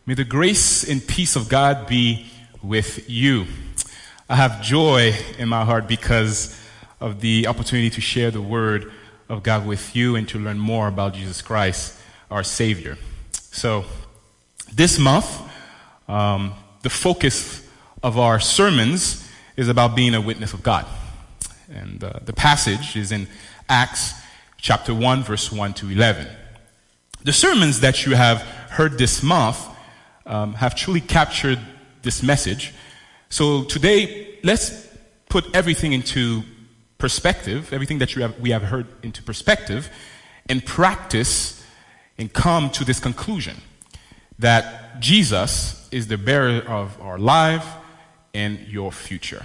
May the grace and peace of God be with you. I have joy in my heart because of the opportunity to share the word of God with you and to learn more about Jesus Christ, our Savior. So, this month, the focus of our sermons is about being a witness of God. And the passage is in Acts chapter 1, verse 1 to 11. The sermons that you have heard this month have truly captured this message. So today, let's put everything into perspective, everything that we have heard into perspective, and practice and come to this conclusion that Jesus is the bearer of our life and your future.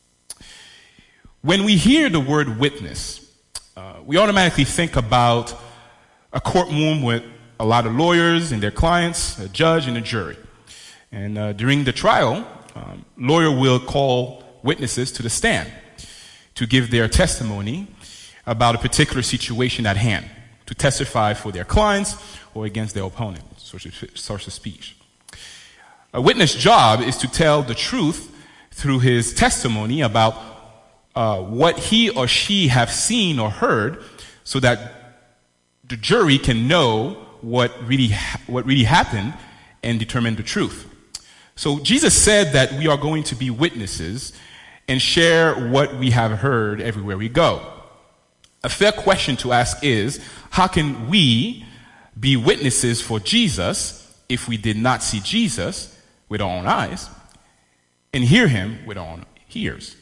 When we hear the word witness, we automatically think about a courtroom with a lot of lawyers and their clients, a judge and a jury. And during the trial, lawyer will call witnesses to the stand to give their testimony about a particular situation at hand, to testify for their clients or against their opponent, source of speech. A witness' job is to tell the truth through his testimony about what he or she have seen or heard, so that the jury can know what really happened and determine the truth. So Jesus said that we are going to be witnesses and share what we have heard everywhere we go. A fair question to ask is, how can we be witnesses for Jesus if we did not see Jesus with our own eyes and hear him with our own ears?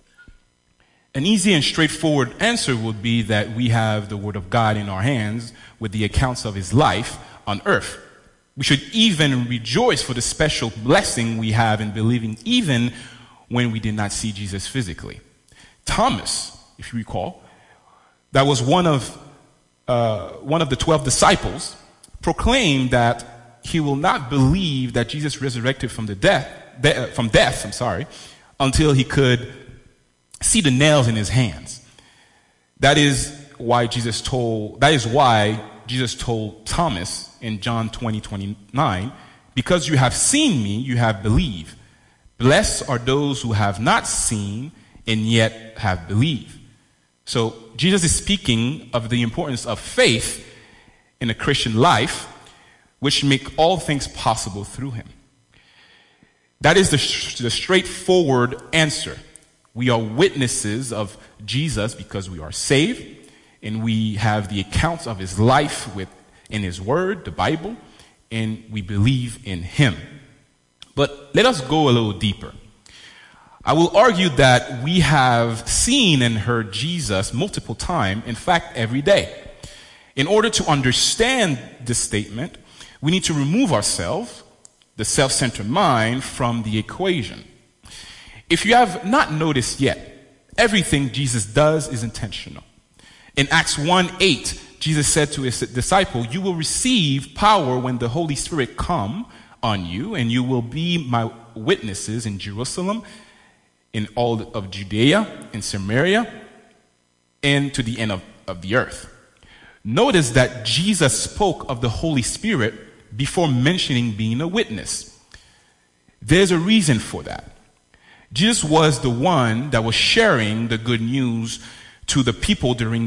An easy and straightforward answer would be that we have the Word of God in our hands with the accounts of his life on earth. We should even rejoice for the special blessing we have in believing even when we did not see Jesus physically. Thomas, if you recall, that was one of the 12 disciples, proclaimed that he will not believe that Jesus resurrected from death, until he could see the nails in his hands. That is why Jesus told Thomas in John 20:29, because you have seen me, you have believed. Blessed are those who have not seen and yet have believed. So Jesus is speaking of the importance of faith in a Christian life, which make all things possible through him. That is the straightforward answer. We are witnesses of Jesus because we are saved, and we have the accounts of his life in his word, the Bible, and we believe in him. But let us go a little deeper. I will argue that we have seen and heard Jesus multiple times, in fact, every day. In order to understand this statement, we need to remove ourselves, the self-centered mind, from the equation. If you have not noticed yet, everything Jesus does is intentional. In Acts 1:8, Jesus said to his disciple, "You will receive power when the Holy Spirit come on you, and you will be my witnesses in Jerusalem, in all of Judea, in Samaria, and to the end of the earth." Notice that Jesus spoke of the Holy Spirit before mentioning being a witness. There's a reason for that. Jesus was the one that was sharing the good news to the people during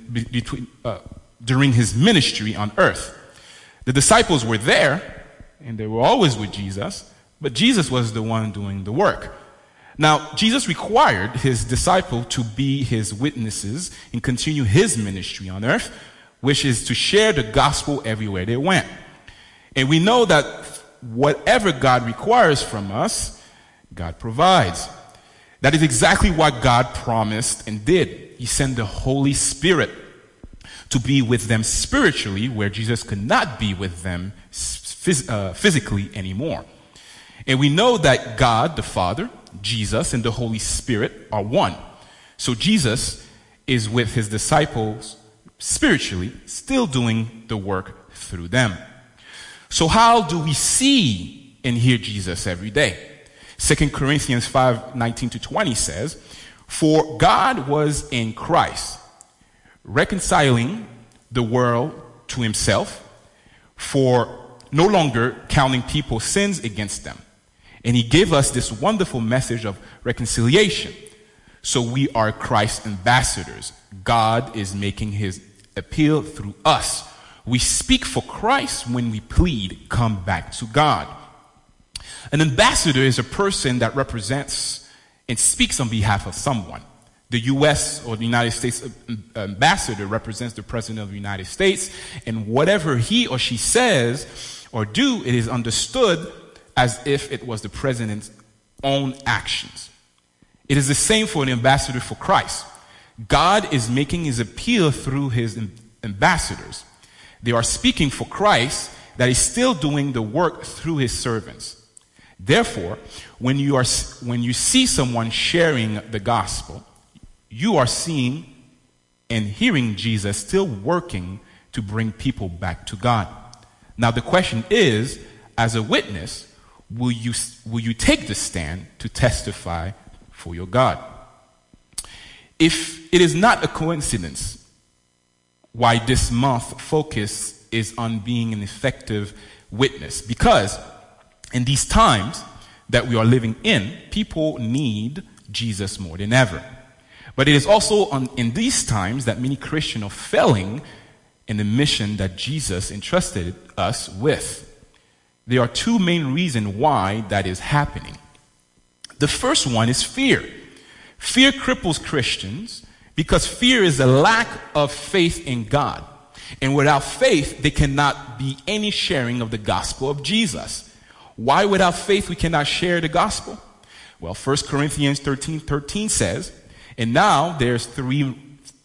his ministry on earth. The disciples were there, and they were always with Jesus, but Jesus was the one doing the work. Now, Jesus required his disciples to be his witnesses and continue his ministry on earth, which is to share the gospel everywhere they went. And we know that whatever God requires from us, God provides. That is exactly what God promised and did. He sent the Holy Spirit to be with them spiritually, where Jesus could not be with them physically anymore. And we know that God, the Father, Jesus, and the Holy Spirit are one. So Jesus is with his disciples spiritually, still doing the work through them. So how do we see and hear Jesus every day? 2 Corinthians 5:19-20 says, "For God was in Christ, reconciling the world to himself, for no longer counting people's sins against them. And he gave us this wonderful message of reconciliation. So we are Christ's ambassadors. God is making his appeal through us. We speak for Christ when we plead, come back to God. An ambassador is a person that represents and speaks on behalf of someone. The U.S. or the United States ambassador represents the President of the United States, and whatever he or she says or do, it is understood as if it was the President's own actions. It is the same for an ambassador for Christ. God is making his appeal through his ambassadors. They are speaking for Christ that is still doing the work through his servants. Therefore, when you see someone sharing the gospel, you are seeing and hearing Jesus still working to bring people back to God. Now the question is, as a witness, will you take the stand to testify for your God? If it is not a coincidence why this month focus is on being an effective witness, because in these times that we are living in, people need Jesus more than ever. But it is also in these times that many Christians are failing in the mission that Jesus entrusted us with. There are two main reasons why that is happening. The first one is fear. Fear cripples Christians because fear is a lack of faith in God. And without faith, there cannot be any sharing of the gospel of Jesus. Why without faith we cannot share the gospel? Well, 1 Corinthians 13:13 says, and now these three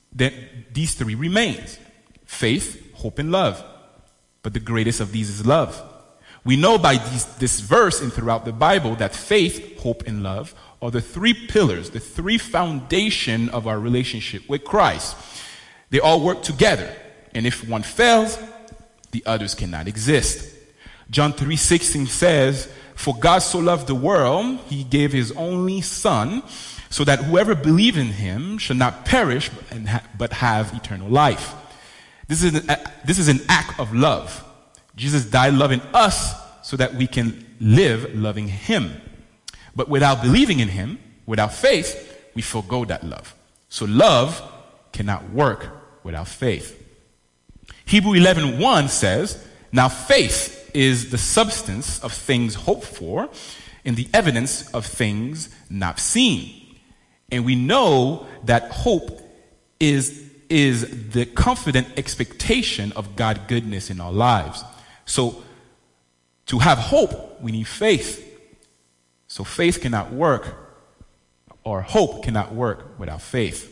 remains: faith, hope, and love. But the greatest of these is love. We know by this verse and throughout the Bible that faith, hope, and love are the three pillars, the three foundation of our relationship with Christ. They all work together. And if one fails, the others cannot exist. John 3:16 says, for God so loved the world, he gave his only Son, so that whoever believes in him shall not perish but have eternal life. This is an act of love. Jesus died loving us so that we can live loving him. But without believing in him, without faith, we forgo that love. So love cannot work without faith. Hebrews 11:1 says, now faith is the substance of things hoped for and the evidence of things not seen. And we know that hope is the confident expectation of God's goodness in our lives. So to have hope, we need faith. So faith cannot work, or hope cannot work without faith.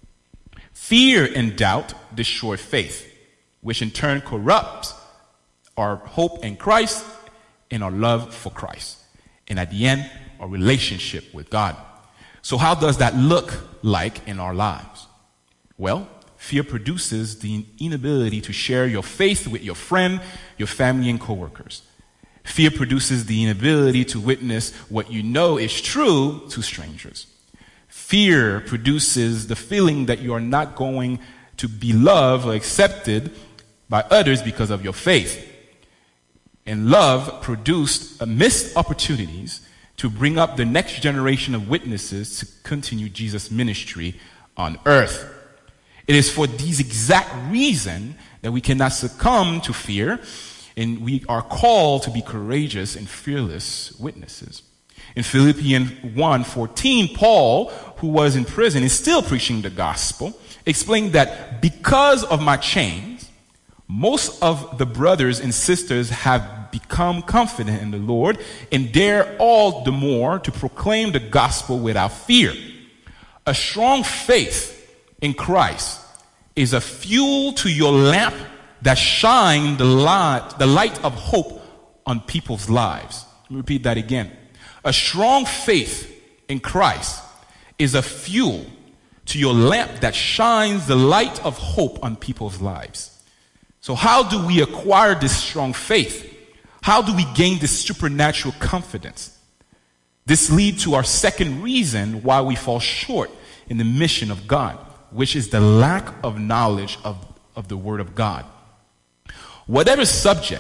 Fear and doubt destroy faith, which in turn corrupts our hope in Christ and our love for Christ. And at the end, our relationship with God. So how does that look like in our lives? Well, fear produces the inability to share your faith with your friend, your family, and coworkers. Fear produces the inability to witness what you know is true to strangers. Fear produces the feeling that you are not going to be loved or accepted by others because of your faith. And love produced missed opportunities to bring up the next generation of witnesses to continue Jesus' ministry on earth. It is for these exact reasons that we cannot succumb to fear, and we are called to be courageous and fearless witnesses. In Philippians 1:14, Paul, who was in prison and still preaching the gospel, explained that because of my chains, most of the brothers and sisters have become confident in the Lord and dare all the more to proclaim the gospel without fear. A strong faith in Christ is a fuel to your lamp that shines the light of hope on people's lives. Let me repeat that again. A strong faith in Christ is a fuel to your lamp that shines the light of hope on people's lives. So how do we acquire this strong faith? How do we gain this supernatural confidence? This leads to our second reason why we fall short in the mission of God, which is the lack of knowledge of the Word of God. Whatever subject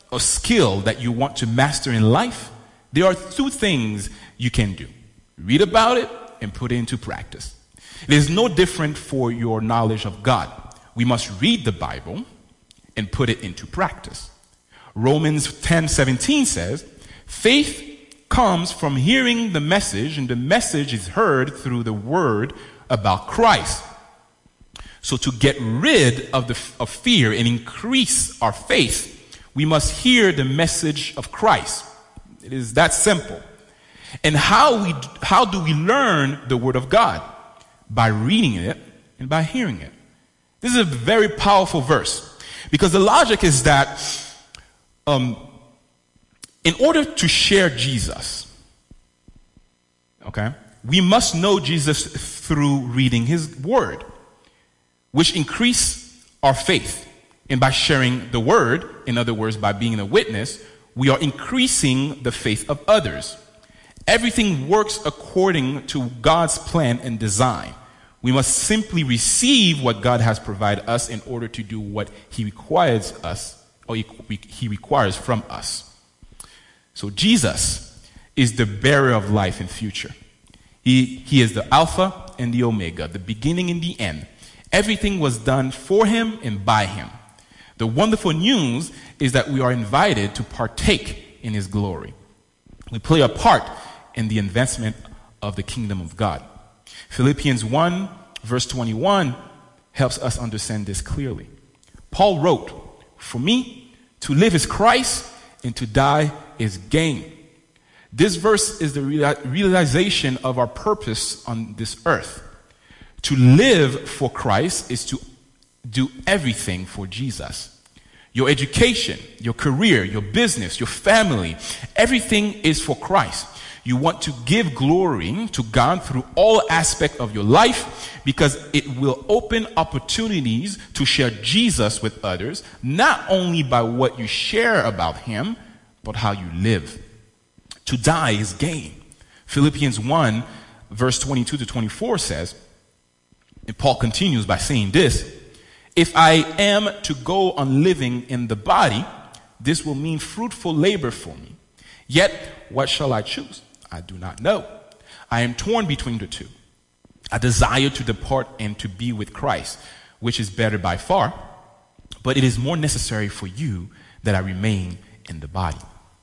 a skill that you want to master in life, there are two things you can do. Read about it and put it into practice. It is no different for your knowledge of God. We must read the Bible and put it into practice. Romans 10:17 says, faith comes from hearing the message, and the message is heard through the word about Christ. So to get rid of fear and increase our faith, we must hear the message of Christ. It is that simple. And how do we learn the word of God? By reading it and by hearing it. This is a very powerful verse, because the logic is that in order to share Jesus, okay, we must know Jesus through reading his word, which increase our faith. And by sharing the word, in other words, by being a witness, we are increasing the faith of others. Everything works according to God's plan and design. We must simply receive what God has provided us in order to do what he requires us, or he requires from us. So Jesus is the bearer of life and future. He is the Alpha and the Omega, the beginning and the end. Everything was done for him and by him. The wonderful news is that we are invited to partake in his glory. We play a part in the advancement of the kingdom of God. Philippians 1 verse 21 helps us understand this clearly. Paul wrote, "For me, to live is Christ, and to die is gain." This verse is the realization of our purpose on this earth. To live for Christ is to do everything for Jesus. Your education, your career, your business, your family, everything is for Christ. You want to give glory to God through all aspects of your life, because it will open opportunities to share Jesus with others, not only by what you share about him, but how you live. To die is gain. Philippians 1 verse 22 to 24 says, and Paul continues by saying this, "If I am to go on living in the body, this will mean fruitful labor for me. Yet, what shall I choose? I do not know. I am torn between the two. I desire to depart and to be with Christ, which is better by far. But it is more necessary for you that I remain in the body."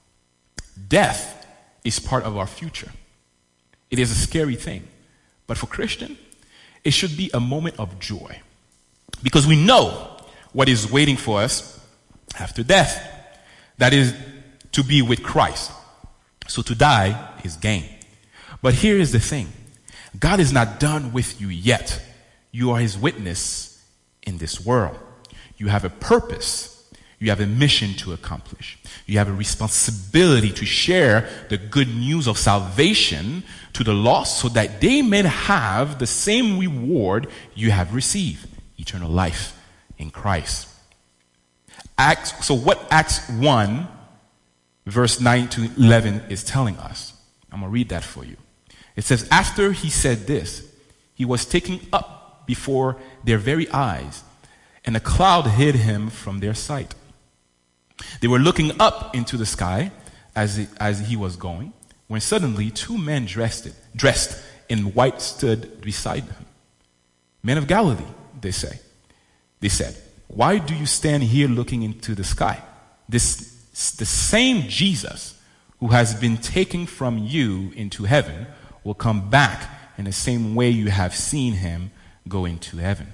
Death is part of our future. It is a scary thing. But for Christian, it should be a moment of joy, because we know what is waiting for us after death. That is to be with Christ. So to die is gain. But here is the thing. God is not done with you yet. You are his witness in this world. You have a purpose. You have a mission to accomplish. You have a responsibility to share the good news of salvation to the lost, so that they may have the same reward you have received, eternal life in Christ. So what Acts 1 verse 9 to 11 is telling us? I'm going to read that for you. It says, "After he said this, he was taken up before their very eyes, and a cloud hid him from their sight. They were looking up into the sky as he was going, when suddenly two men dressed in white stood beside him. 'Men of Galilee,' they said, 'why do you stand here looking into the sky? The same Jesus who has been taken from you into heaven will come back in the same way you have seen him go into heaven.'"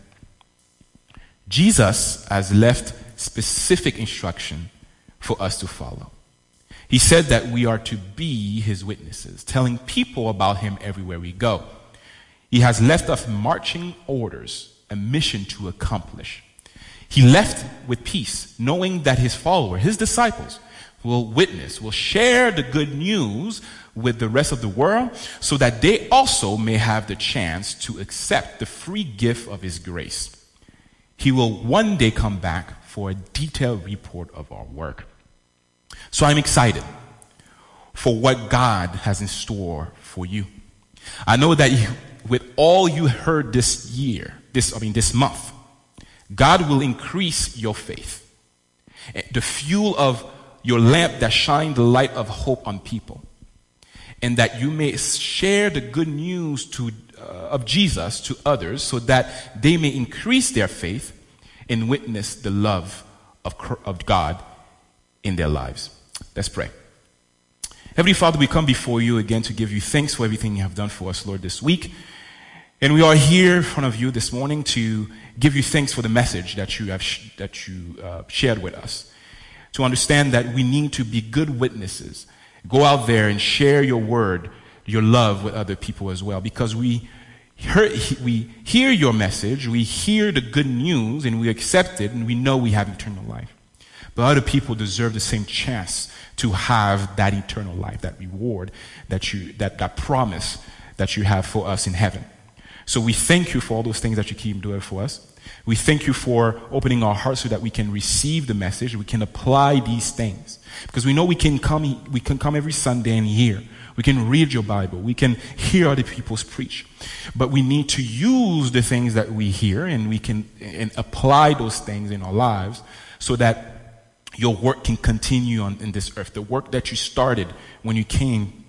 Jesus has left specific instruction for us to follow. He said that we are to be his witnesses, telling people about him everywhere we go. He has left us marching orders, a mission to accomplish. He left with peace, knowing that his followers, his disciples, will share the good news with the rest of the world, so that they also may have the chance to accept the free gift of his grace. He will one day come back for a detailed report of our work. So I'm excited for what God has in store for you. I know that with all you heard this month, God will increase your faith. The fuel of your lamp that shine the light of hope on people, and that you may share the good news of Jesus to others, so that they may increase their faith and witness the love of God in their lives. Let's pray. Heavenly Father, we come before you again to give you thanks for everything you have done for us, Lord, this week. And we are here in front of you this morning to give you thanks for the message that you have shared with us. To understand that we need to be good witnesses. Go out there and share your word, your love with other people as well. Because we hear your message, we hear the good news, and we accept it, and we know we have eternal life. But other people deserve the same chance to have that eternal life, that reward, that promise that you have for us in heaven. So we thank you for all those things that you keep doing for us. We thank you for opening our hearts so that we can receive the message, we can apply these things. Because we know we can come every Sunday and hear. We can read your Bible. We can hear other people preach. But we need to use the things that we hear, and we can apply those things in our lives so that your work can continue in this earth. The work that you started when you came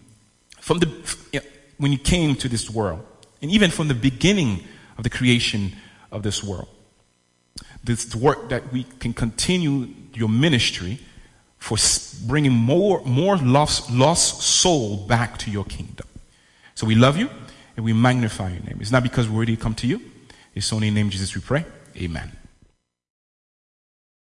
to this world, and even from the beginning of the creation of this world. This work that we can continue your ministry for bringing more lost soul back to your kingdom. So we love you and we magnify your name. It's not because we're ready to come to you. It's only in the name of Jesus we pray. Amen.